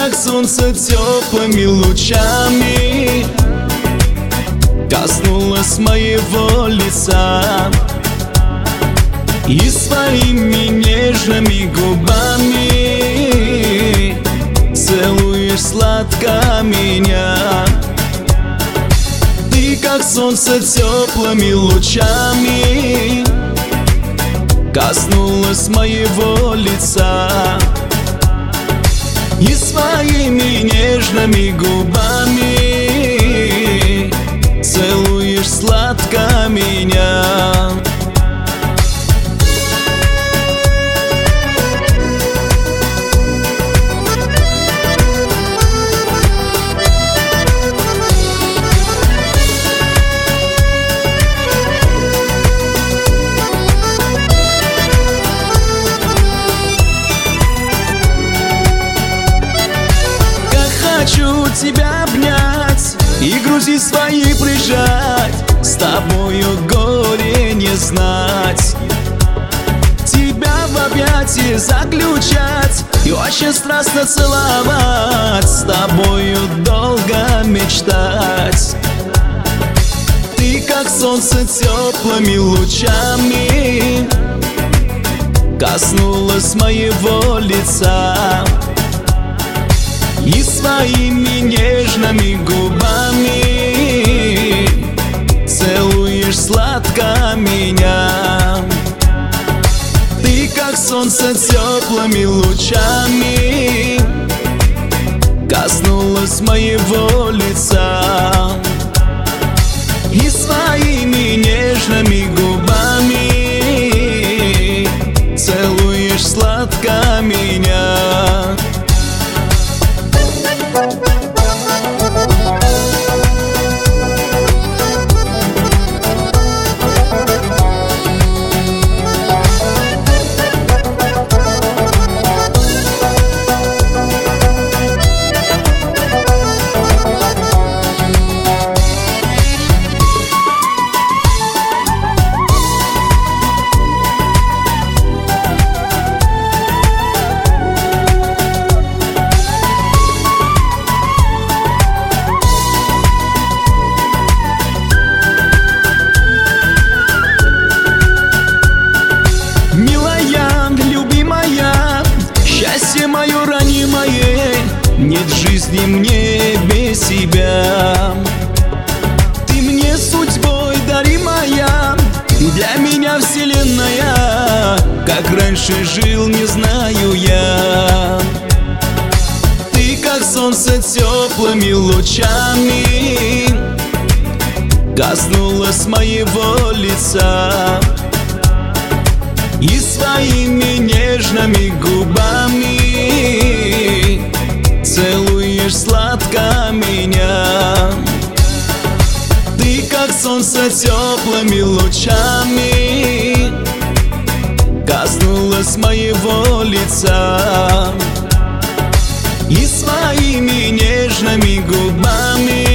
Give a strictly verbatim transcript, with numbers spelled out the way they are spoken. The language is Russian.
как солнце теплыми лучами коснулась моего лица и своими нежными губами целуешь сладко меня. Ты как солнце теплыми лучами коснулась моего лица и своими нежными губами целуешь сладко меня. Хочу тебя обнять и груди свои прижать, с тобою горе не знать, тебя в объятии заключать и очень страстно целовать, с тобою долго мечтать. Ты как солнце теплыми лучами коснулась моего лица и своими нежными губами целуешь сладко меня. Ты как солнце теплыми лучами коснулась моего лица и своими нежными губами целуешь сладко меня. Счастье мое ранимое, нет жизни мне без тебя. Ты мне судьбой даримая, для меня вселенная, как раньше жил, не знаю я. Ты как солнце теплыми лучами коснулась моего лица и своими нежными губами целуешь сладко меня. Ты как солнце теплыми лучами коснулась моего лица и своими нежными губами